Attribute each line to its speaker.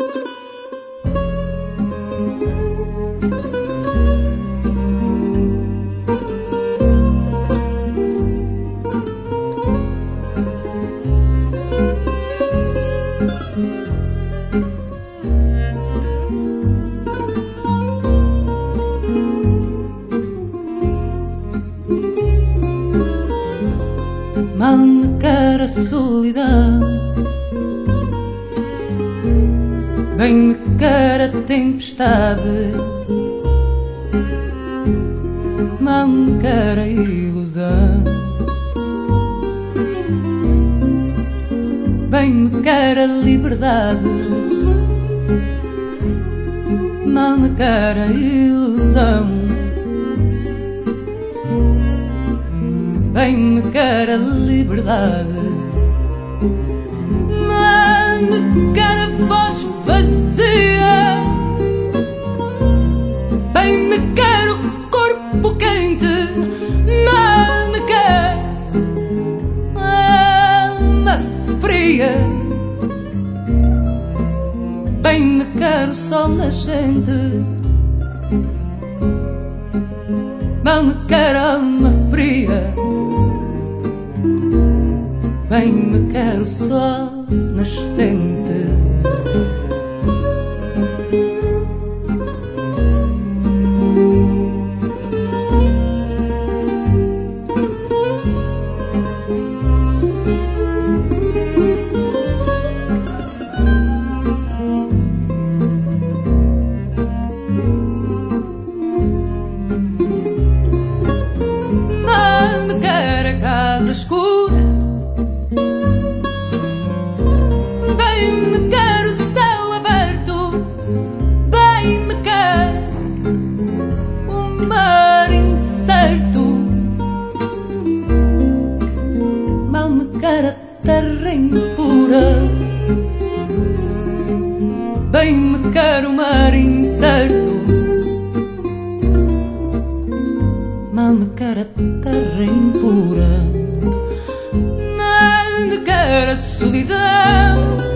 Speaker 1: Mal me quer a solidão, bem me quer a tempestade, mal me quer a ilusão, bem me quer a liberdade, mal me quer a ilusão, bem me quer a liberdade, mal me quer a voz vazia, bem me quer o corpo quente, mal me quer a alma fria, bem me quer o sol nascente, mal me quer a alma fria, bem me quer o sol nascente. Mal me quer a casa escura, bem me quer o céu aberto, bem me quer o mar incerto, mal me quer a terra impura, bem me quer o mar incerto, mal me quer a terra impura, mal me quer a solidão,